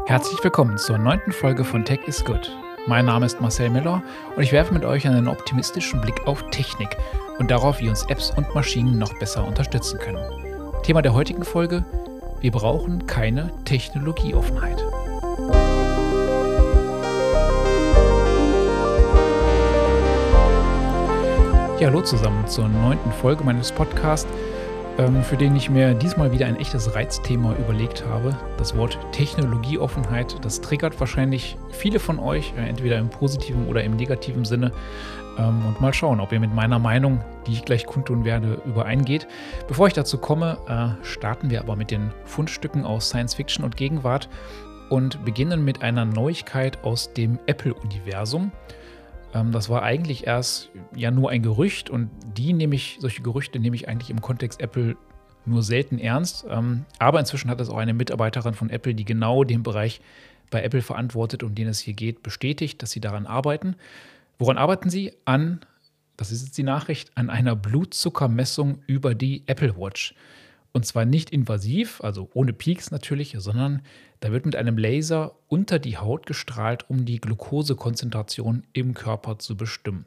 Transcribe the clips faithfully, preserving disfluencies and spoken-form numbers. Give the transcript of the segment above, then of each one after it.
Herzlich willkommen zur neunten Folge von Tech is Good. Mein Name ist Marcel Miller und ich werfe mit euch einen optimistischen Blick auf Technik und darauf, wie uns Apps und Maschinen noch besser unterstützen können. Thema der heutigen Folge: Wir brauchen keine Technologieoffenheit. Ja, hallo zusammen zur neunten Folge meines Podcasts, ähm, für den ich mir diesmal wieder ein echtes Reizthema überlegt habe. Das Wort Technologieoffenheit, das triggert wahrscheinlich viele von euch, äh, entweder im positiven oder im negativen Sinne. Ähm, und mal schauen, ob ihr mit meiner Meinung, die ich gleich kundtun werde, übereingeht. Bevor ich dazu komme, äh, starten wir aber mit den Fundstücken aus Science Fiction und Gegenwart und beginnen mit einer Neuigkeit aus dem Apple-Universum. Das war eigentlich erst ja nur ein Gerücht und die nehme ich, solche Gerüchte nehme ich eigentlich im Kontext Apple nur selten ernst. Aber inzwischen hat es auch eine Mitarbeiterin von Apple, die genau den Bereich bei Apple verantwortet, um den es hier geht, bestätigt, dass sie daran arbeiten. Woran arbeiten sie? An, das ist jetzt die Nachricht, an einer Blutzuckermessung über die Apple Watch. Und zwar nicht invasiv, also ohne Peaks natürlich, sondern da wird mit einem Laser unter die Haut gestrahlt, um die Glukosekonzentration im Körper zu bestimmen.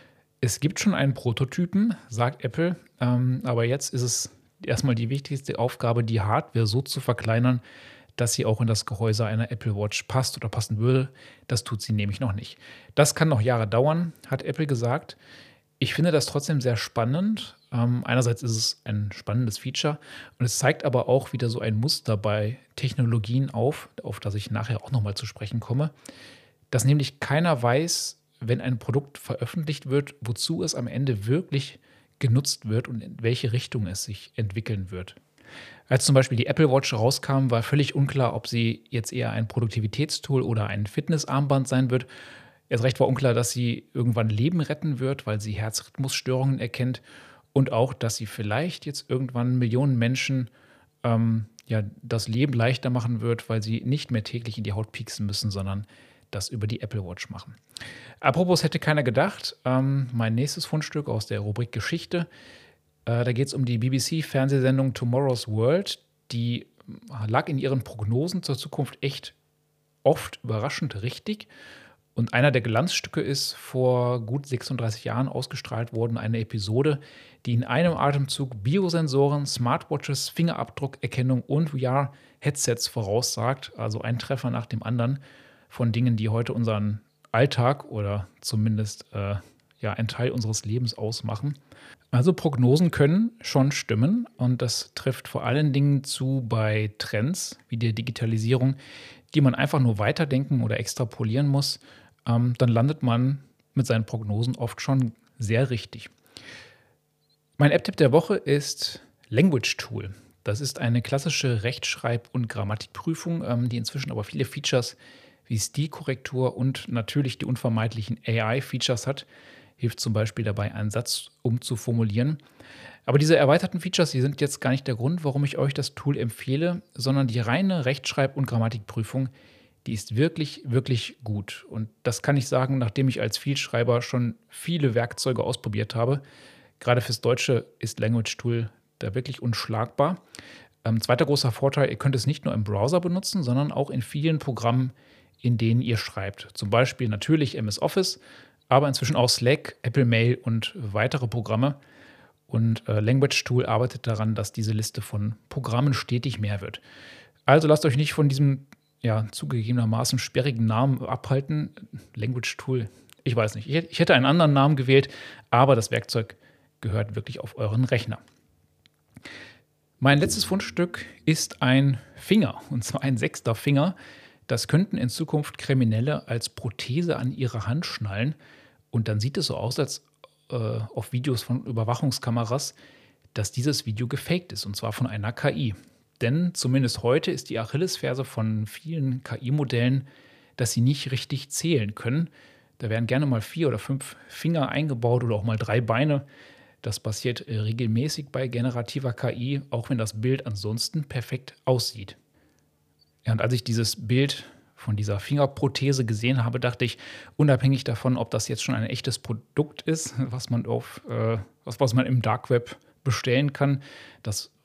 Es gibt schon einen Prototypen, sagt Apple, ähm, aber jetzt ist es erstmal die wichtigste Aufgabe, die Hardware so zu verkleinern, dass sie auch in das Gehäuse einer Apple Watch passt oder passen würde. Das tut sie nämlich noch nicht. Das kann noch Jahre dauern, hat Apple gesagt. Ich finde das trotzdem sehr spannend. Ähm, einerseits ist es ein spannendes Feature und es zeigt aber auch wieder so ein Muster bei Technologien auf, auf das ich nachher auch nochmal zu sprechen komme, dass nämlich keiner weiß, wenn ein Produkt veröffentlicht wird, wozu es am Ende wirklich genutzt wird und in welche Richtung es sich entwickeln wird. Als zum Beispiel die Apple Watch rauskam, war völlig unklar, ob sie jetzt eher ein Produktivitätstool oder ein Fitnessarmband sein wird. Erst recht war unklar, dass sie irgendwann Leben retten wird, weil sie Herzrhythmusstörungen erkennt. Und auch, dass sie vielleicht jetzt irgendwann Millionen Menschen ähm, ja, das Leben leichter machen wird, weil sie nicht mehr täglich in die Haut pieksen müssen, sondern das über die Apple Watch machen. Apropos, hätte keiner gedacht, ähm, mein nächstes Fundstück aus der Rubrik Geschichte. Äh, da geht es um die B B C-Fernsehsendung Tomorrow's World. Die lag in ihren Prognosen zur Zukunft echt oft überraschend richtig. Und einer der Glanzstücke ist vor gut sechsunddreißig Jahren ausgestrahlt worden, eine Episode, die in einem Atemzug Biosensoren, Smartwatches, Fingerabdruckerkennung und V R-Headsets voraussagt. Also ein Treffer nach dem anderen von Dingen, die heute unseren Alltag oder zumindest äh, ja, einen Teil unseres Lebens ausmachen. Also Prognosen können schon stimmen und das trifft vor allen Dingen zu bei Trends wie der Digitalisierung, die man einfach nur weiterdenken oder extrapolieren muss. Ähm, dann landet man mit seinen Prognosen oft schon sehr richtig. Mein App-Tipp der Woche ist Language Tool. Das ist eine klassische Rechtschreib- und Grammatikprüfung, ähm, die inzwischen aber viele Features wie Stilkorrektur und natürlich die unvermeidlichen A I-Features hat. Hilft zum Beispiel dabei, einen Satz umzuformulieren. Aber diese erweiterten Features, die sind jetzt gar nicht der Grund, warum ich euch das Tool empfehle, sondern die reine Rechtschreib- und Grammatikprüfung, die ist wirklich, wirklich gut. Und das kann ich sagen, nachdem ich als Vielschreiber schon viele Werkzeuge ausprobiert habe. Gerade fürs Deutsche ist Language Tool da wirklich unschlagbar. Ähm, zweiter großer Vorteil, ihr könnt es nicht nur im Browser benutzen, sondern auch in vielen Programmen, in denen ihr schreibt. Zum Beispiel natürlich M S Office, aber inzwischen auch Slack, Apple Mail und weitere Programme. Und äh, Language Tool arbeitet daran, dass diese Liste von Programmen stetig mehr wird. Also lasst euch nicht von diesem ja, zugegebenermaßen sperrigen Namen abhalten. Language Tool, ich weiß nicht. Ich hätte einen anderen Namen gewählt, aber das Werkzeug gehört wirklich auf euren Rechner. Mein letztes Fundstück ist ein Finger, und zwar ein sechster Finger. Das könnten in Zukunft Kriminelle als Prothese an ihre Hand schnallen. Und dann sieht es so aus, als äh, auf Videos von Überwachungskameras, dass dieses Video gefaked ist, und zwar von einer K I. Denn zumindest heute ist die Achillesferse von vielen K I-Modellen, dass sie nicht richtig zählen können. Da werden gerne mal vier oder fünf Finger eingebaut oder auch mal drei Beine. Das passiert äh, regelmäßig bei generativer K I, auch wenn das Bild ansonsten perfekt aussieht. Ja, und als ich dieses Bild von dieser Fingerprothese gesehen habe, dachte ich, unabhängig davon, ob das jetzt schon ein echtes Produkt ist, was man auf, äh, was, was man im Dark Web bestellen kann, das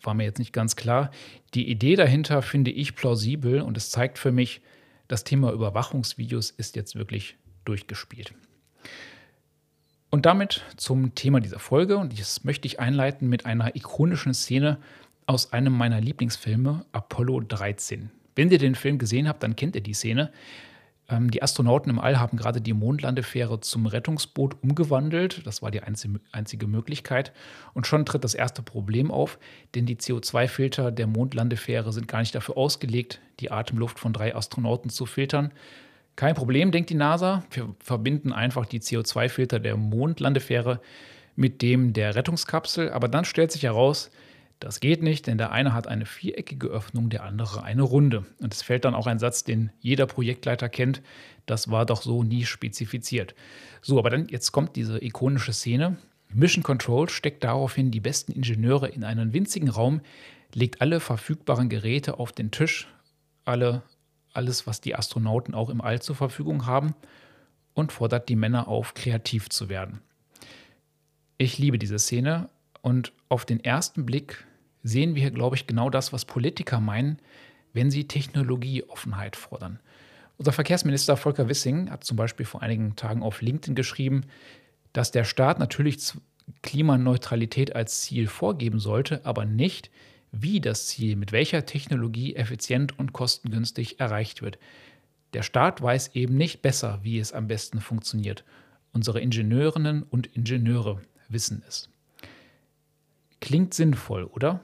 war mir jetzt nicht ganz klar. Die Idee dahinter finde ich plausibel und es zeigt für mich, das Thema Überwachungsvideos ist jetzt wirklich durchgespielt. Und damit zum Thema dieser Folge. Und das möchte ich einleiten mit einer ikonischen Szene aus einem meiner Lieblingsfilme, Apollo dreizehn. Wenn ihr den Film gesehen habt, dann kennt ihr die Szene. Ähm, die Astronauten im All haben gerade die Mondlandefähre zum Rettungsboot umgewandelt. Das war die einzige, einzige Möglichkeit. Und schon tritt das erste Problem auf, denn die C O zwei Filter der Mondlandefähre sind gar nicht dafür ausgelegt, die Atemluft von drei Astronauten zu filtern. Kein Problem, denkt die NASA. Wir verbinden einfach die C O zwei Filter der Mondlandefähre mit dem der Rettungskapsel. Aber dann stellt sich heraus, das geht nicht, denn der eine hat eine viereckige Öffnung, der andere eine runde. Und es fällt dann auch ein Satz, den jeder Projektleiter kennt. Das war doch so nie spezifiziert. So, aber dann jetzt kommt diese ikonische Szene. Mission Control steckt daraufhin die besten Ingenieure in einen winzigen Raum, legt alle verfügbaren Geräte auf den Tisch, alle, alles, was die Astronauten auch im All zur Verfügung haben, und fordert die Männer auf, kreativ zu werden. Ich liebe diese Szene und auf den ersten Blick sehen wir hier, glaube ich, genau das, was Politiker meinen, wenn sie Technologieoffenheit fordern. Unser Verkehrsminister Volker Wissing hat zum Beispiel vor einigen Tagen auf LinkedIn geschrieben, dass der Staat natürlich Klimaneutralität als Ziel vorgeben sollte, aber nicht, wie das Ziel mit welcher Technologie effizient und kostengünstig erreicht wird. Der Staat weiß eben nicht besser, wie es am besten funktioniert. Unsere Ingenieurinnen und Ingenieure wissen es. Klingt sinnvoll, oder?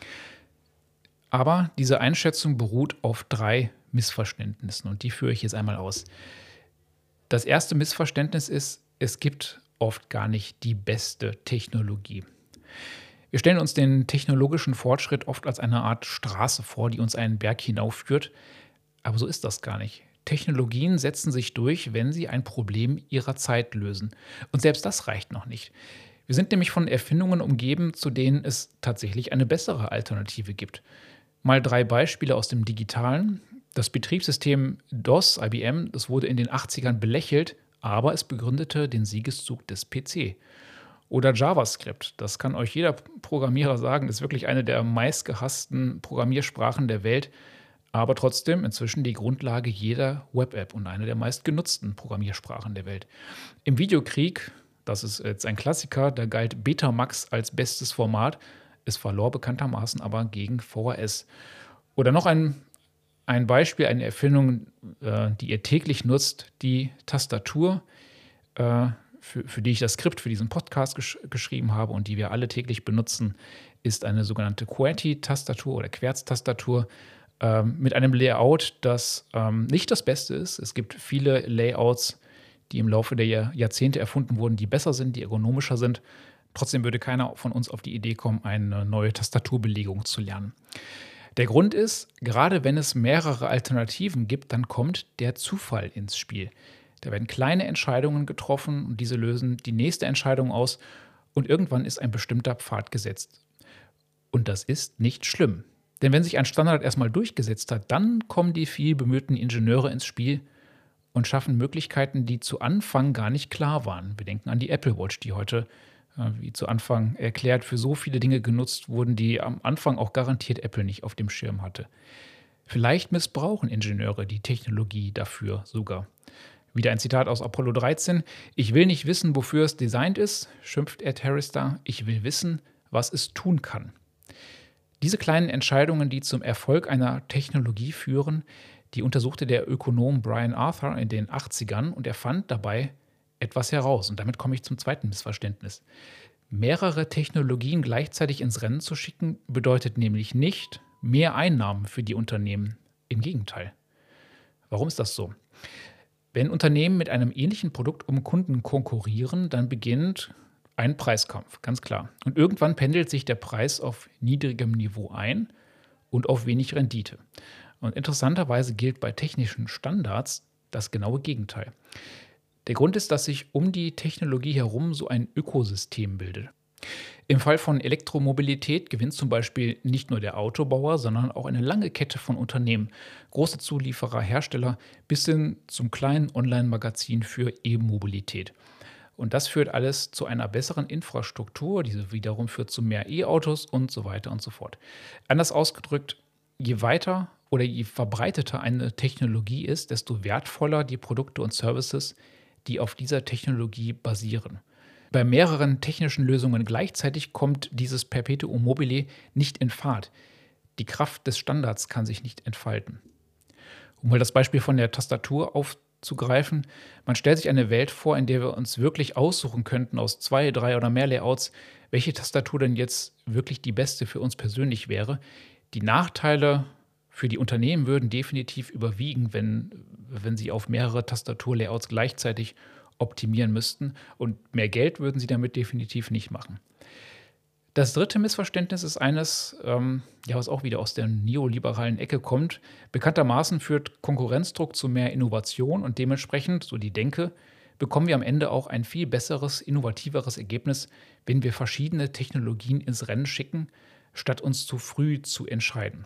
Aber diese Einschätzung beruht auf drei Missverständnissen und die führe ich jetzt einmal aus. Das erste Missverständnis ist, es gibt oft gar nicht die beste Technologie. Wir stellen uns den technologischen Fortschritt oft als eine Art Straße vor, die uns einen Berg hinaufführt, aber so ist das gar nicht. Technologien setzen sich durch, wenn sie ein Problem ihrer Zeit lösen. Und selbst das reicht noch nicht. Wir sind nämlich von Erfindungen umgeben, zu denen es tatsächlich eine bessere Alternative gibt. Mal drei Beispiele aus dem Digitalen. Das Betriebssystem DOS, I B M, das wurde in den achtzigern belächelt, aber es begründete den Siegeszug des P C. Oder JavaScript, das kann euch jeder Programmierer sagen, ist wirklich eine der meistgehassten Programmiersprachen der Welt, aber trotzdem inzwischen die Grundlage jeder Web-App und eine der meistgenutzten Programmiersprachen der Welt. Im Videokrieg, das ist jetzt ein Klassiker, da galt Betamax als bestes Format. Es verlor bekanntermaßen aber gegen V H S. Oder noch ein, ein Beispiel, eine Erfindung, äh, die ihr täglich nutzt, die Tastatur, äh, für, für die ich das Skript für diesen Podcast gesch geschrieben habe und die wir alle täglich benutzen, ist eine sogenannte QWERTY-Tastatur oder Querz-Tastatur äh, mit einem Layout, das ähm, nicht das Beste ist. Es gibt viele Layouts, die im Laufe der Jahr Jahrzehnte erfunden wurden, die besser sind, die ergonomischer sind. Trotzdem würde keiner von uns auf die Idee kommen, eine neue Tastaturbelegung zu lernen. Der Grund ist, gerade wenn es mehrere Alternativen gibt, dann kommt der Zufall ins Spiel. Da werden kleine Entscheidungen getroffen und diese lösen die nächste Entscheidung aus und irgendwann ist ein bestimmter Pfad gesetzt. Und das ist nicht schlimm. Denn wenn sich ein Standard erstmal durchgesetzt hat, dann kommen die viel bemühten Ingenieure ins Spiel und schaffen Möglichkeiten, die zu Anfang gar nicht klar waren. Wir denken an die Apple Watch, die heute, äh, wie zu Anfang erklärt, für so viele Dinge genutzt wurden, die am Anfang auch garantiert Apple nicht auf dem Schirm hatte. Vielleicht missbrauchen Ingenieure die Technologie dafür sogar. Wieder ein Zitat aus Apollo dreizehn. Ich will nicht wissen, wofür es designt ist, schimpft Ed Harris da. Ich will wissen, was es tun kann. Diese kleinen Entscheidungen, die zum Erfolg einer Technologie führen, die untersuchte der Ökonom Brian Arthur in den achtzigern und er fand dabei etwas heraus. Und damit komme ich zum zweiten Missverständnis. Mehrere Technologien gleichzeitig ins Rennen zu schicken, bedeutet nämlich nicht mehr Einnahmen für die Unternehmen. Im Gegenteil. Warum ist das so? Wenn Unternehmen mit einem ähnlichen Produkt um Kunden konkurrieren, dann beginnt ein Preiskampf, ganz klar. Und irgendwann pendelt sich der Preis auf niedrigem Niveau ein und auf wenig Rendite. Und interessanterweise gilt bei technischen Standards das genaue Gegenteil. Der Grund ist, dass sich um die Technologie herum so ein Ökosystem bildet. Im Fall von Elektromobilität gewinnt zum Beispiel nicht nur der Autobauer, sondern auch eine lange Kette von Unternehmen, große Zulieferer, Hersteller bis hin zum kleinen Online-Magazin für E-Mobilität. Und das führt alles zu einer besseren Infrastruktur, diese wiederum führt zu mehr E-Autos und so weiter und so fort. Anders ausgedrückt, je weiter oder je verbreiteter eine Technologie ist, desto wertvoller die Produkte und Services, die auf dieser Technologie basieren. Bei mehreren technischen Lösungen gleichzeitig kommt dieses Perpetuum mobile nicht in Fahrt. Die Kraft des Standards kann sich nicht entfalten. Um mal das Beispiel von der Tastatur aufzugreifen, man stellt sich eine Welt vor, in der wir uns wirklich aussuchen könnten aus zwei, drei oder mehr Layouts, welche Tastatur denn jetzt wirklich die beste für uns persönlich wäre. Die Nachteile für die Unternehmen würden definitiv überwiegen, wenn, wenn sie auf mehrere Tastaturlayouts gleichzeitig optimieren müssten, und mehr Geld würden sie damit definitiv nicht machen. Das dritte Missverständnis ist eines, ähm, ja, was auch wieder aus der neoliberalen Ecke kommt. Bekanntermaßen führt Konkurrenzdruck zu mehr Innovation und dementsprechend, so die Denke, bekommen wir am Ende auch ein viel besseres, innovativeres Ergebnis, wenn wir verschiedene Technologien ins Rennen schicken, statt uns zu früh zu entscheiden.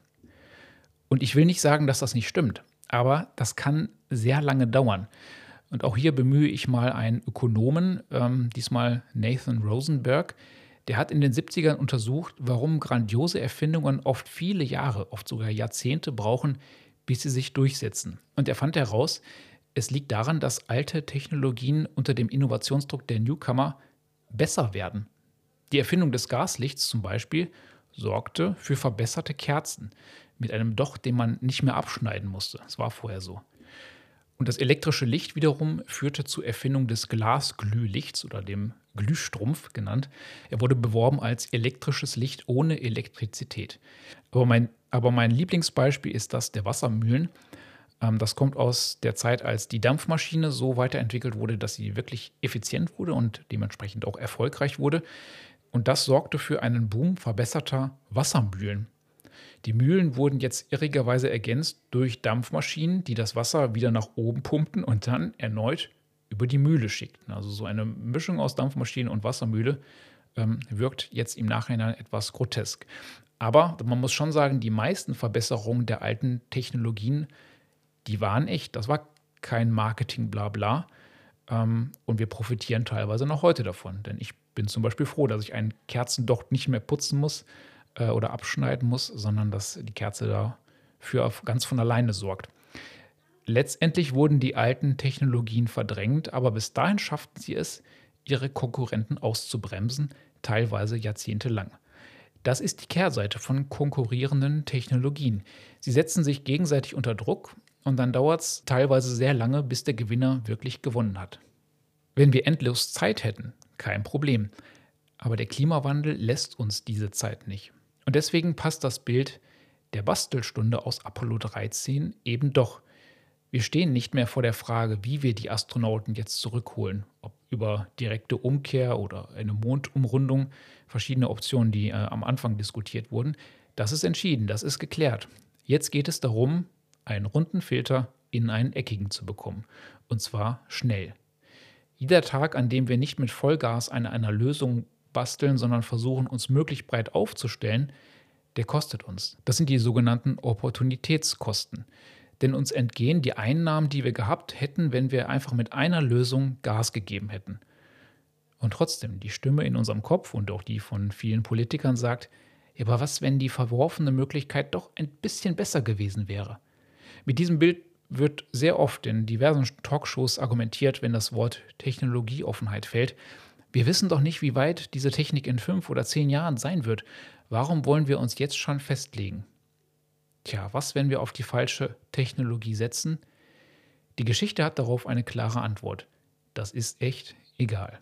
Und ich will nicht sagen, dass das nicht stimmt, aber das kann sehr lange dauern. Und auch hier bemühe ich mal einen Ökonomen, ähm, diesmal Nathan Rosenberg. Der hat in den siebzigern untersucht, warum grandiose Erfindungen oft viele Jahre, oft sogar Jahrzehnte brauchen, bis sie sich durchsetzen. Und er fand heraus, es liegt daran, dass alte Technologien unter dem Innovationsdruck der Newcomer besser werden. Die Erfindung des Gaslichts zum Beispiel sorgte für verbesserte Kerzen mit einem Docht, den man nicht mehr abschneiden musste. Das war vorher so. Und das elektrische Licht wiederum führte zur Erfindung des Glasglühlichts oder dem Glühstrumpf genannt. Er wurde beworben als elektrisches Licht ohne Elektrizität. Aber mein, aber mein Lieblingsbeispiel ist das der Wassermühlen. Ähm, das kommt aus der Zeit, als die Dampfmaschine so weiterentwickelt wurde, dass sie wirklich effizient wurde und dementsprechend auch erfolgreich wurde. Und das sorgte für einen Boom verbesserter Wassermühlen. Die Mühlen wurden jetzt irrigerweise ergänzt durch Dampfmaschinen, die das Wasser wieder nach oben pumpten und dann erneut über die Mühle schickten. Also so eine Mischung aus Dampfmaschine und Wassermühle ähm, wirkt jetzt im Nachhinein etwas grotesk. Aber man muss schon sagen, die meisten Verbesserungen der alten Technologien, die waren echt. Das war kein Marketing-Blabla. Ähm, und wir profitieren teilweise noch heute davon. Denn ich bin zum Beispiel froh, dass ich einen Kerzendocht nicht mehr putzen muss oder abschneiden muss, sondern dass die Kerze dafür ganz von alleine sorgt. Letztendlich wurden die alten Technologien verdrängt, aber bis dahin schafften sie es, ihre Konkurrenten auszubremsen, teilweise jahrzehntelang. Das ist die Kehrseite von konkurrierenden Technologien. Sie setzen sich gegenseitig unter Druck und dann dauert es teilweise sehr lange, bis der Gewinner wirklich gewonnen hat. Wenn wir endlos Zeit hätten, kein Problem. Aber der Klimawandel lässt uns diese Zeit nicht. Und deswegen passt das Bild der Bastelstunde aus Apollo dreizehn eben doch. Wir stehen nicht mehr vor der Frage, wie wir die Astronauten jetzt zurückholen. Ob über direkte Umkehr oder eine Mondumrundung, verschiedene Optionen, die äh, am Anfang diskutiert wurden. Das ist entschieden, das ist geklärt. Jetzt geht es darum, einen runden Filter in einen eckigen zu bekommen. Und zwar schnell. Jeder Tag, an dem wir nicht mit Vollgas an einer Lösung basteln, sondern versuchen, uns möglichst breit aufzustellen, der kostet uns. Das sind die sogenannten Opportunitätskosten. Denn uns entgehen die Einnahmen, die wir gehabt hätten, wenn wir einfach mit einer Lösung Gas gegeben hätten. Und trotzdem, die Stimme in unserem Kopf und auch die von vielen Politikern sagt, ja, aber was, wenn die verworfene Möglichkeit doch ein bisschen besser gewesen wäre? Mit diesem Bild wird sehr oft in diversen Talkshows argumentiert, wenn das Wort Technologieoffenheit fällt. Wir wissen doch nicht, wie weit diese Technik in fünf oder zehn Jahren sein wird. Warum wollen wir uns jetzt schon festlegen? Tja, was, wenn wir auf die falsche Technologie setzen? Die Geschichte hat darauf eine klare Antwort. Das ist echt egal.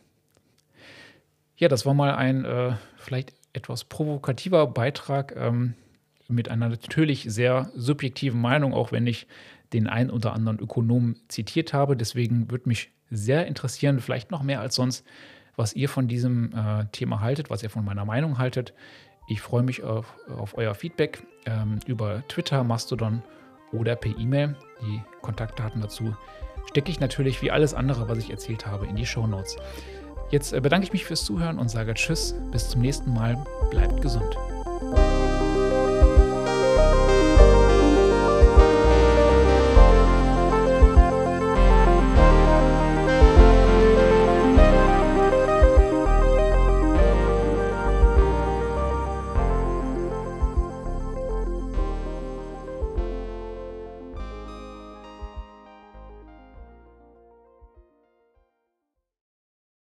Ja, das war mal ein äh, vielleicht etwas provokativer Beitrag ähm, mit einer natürlich sehr subjektiven Meinung, auch wenn ich den einen oder anderen Ökonomen zitiert habe. Deswegen würde mich sehr interessieren, vielleicht noch mehr als sonst, was ihr von diesem äh, Thema haltet, was ihr von meiner Meinung haltet. Ich freue mich auf, auf euer Feedback ähm, über Twitter, Mastodon oder per E-Mail. Die Kontaktdaten dazu stecke ich natürlich wie alles andere, was ich erzählt habe, in die Shownotes. Jetzt äh, bedanke ich mich fürs Zuhören und sage Tschüss, bis zum nächsten Mal, bleibt gesund.